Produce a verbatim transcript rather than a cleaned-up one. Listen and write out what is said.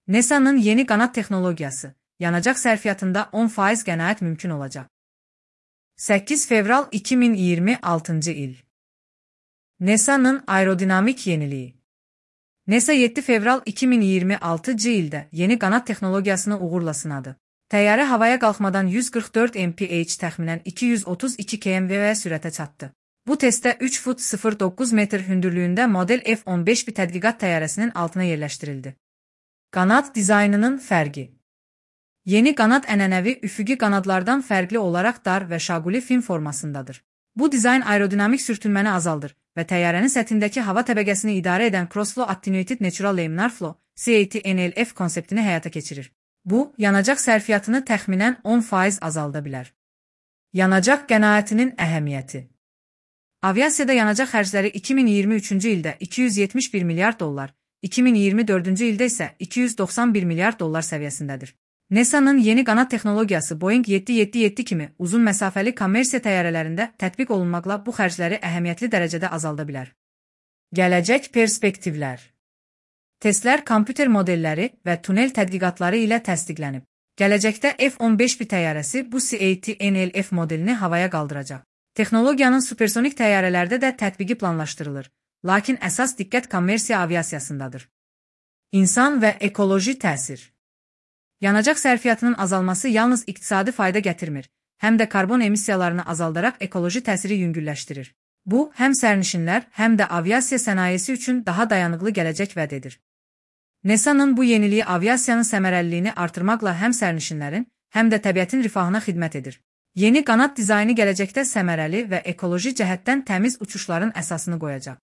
NASA'nın yeni qanad texnologiyası, yanacaq sərfiyyatında on faiz qənaət mümkün olacaq. səkkiz fevral iki min iyirmi altıncı il. NASA'nın aerodinamik yeniliyi. NASA yeddi fevral iki min iyirmi altıncı ildə yeni qanad texnologiyasını uğurla sınadı. Təyyarə havaya qalxmadan yüz qırx dörd mil per saat təxminən iki yüz otuz iki kilometr sürətə çatdı. Bu testdə üç fut sıfır doqquz metr hündürlüyündə model F on beş B tədqiqat təyyarəsinin altına yerləşdirildi. Qanad dizaynının fərqi. Yeni qanad ənənəvi üfüqi qanadlardan fərqli olaraq dar və şaquli fin formasındadır. Bu dizayn aerodinamik sürtünməni azaldır və təyyarənin səthindəki hava təbəqəsini idarə edən Crossflow Attenuated Natural Laminar Flow C A T N L F konseptini həyata keçirir. Bu, yanacaq sərfiyyatını təxminən on faiz azalda bilər. Yanacaq qənaətinin əhəmiyyəti. Aviasiyada yanacaq xərcləri iki min iyirmi üçüncü ildə iki yüz yetmiş bir milyard dollar, iki min iyirmi dördüncü ildə isə iki yüz doxsan bir milyard dollar səviyyəsindədir. NASA'nın yeni qanad texnologiyası Boeing yeddi yeddi yeddi kimi uzun məsafəli kommersiya təyyarələrində tətbiq olunmaqla bu xərcləri əhəmiyyətli dərəcədə azalda bilər. Gələcək perspektivlər. Testlər kompüter modelləri və tunel tədqiqatları ilə təsdiqlənib. Gələcəkdə F on beş B təyyarəsi bu C A T N L F modelini havaya qaldıracaq. Texnologiyanın supersonik təyyarələrdə də tətbiqi planlaşdırılır, lakin əsas diqqət kommersiya aviasiyasındadır. İnsan və ekoloji təsir. Yanacaq sərfiyyatının azalması yalnız iqtisadi fayda gətirmir, həm də karbon emissiyalarını azaldaraq ekoloji təsiri yüngülləşdirir. Bu, həm sərnişinlər, həm də aviasiya sənayesi üçün daha dayanıqlı gələcək vəd edir. NASA'nın bu yeniliyi aviasiyanın səmərəliliyini artırmaqla həm sərnişinlərin, həm də təbiətin rifahına xidmət edir. Yeni qanad dizaynı gələcəkdə səmərəli və ekoloji cəhətdən təmiz uçuşların əsasını qoyacaq.